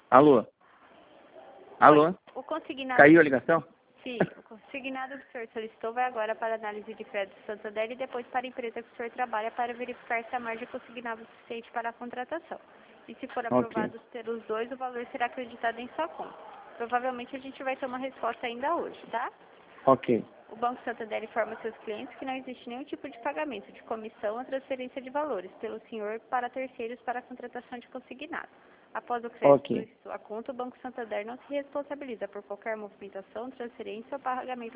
Alô? Alô? O consignado... Caiu a ligação? Sim, o consignado que o senhor solicitou vai agora para análise de crédito do Santander e depois para a empresa que o senhor trabalha para verificar se a margem consignada é suficiente para a contratação. E se for aprovado pelos dois, o valor será acreditado em sua conta. Provavelmente a gente vai ter uma resposta ainda hoje, tá? Ok. O Banco Santander informa seus clientes que não existe nenhum tipo de pagamento de comissão ou transferência de valores pelo senhor para terceiros para a contratação de consignado. Após o crédito em sua conta, o Banco Santander não se responsabiliza por qualquer movimentação, transferência ou pagamento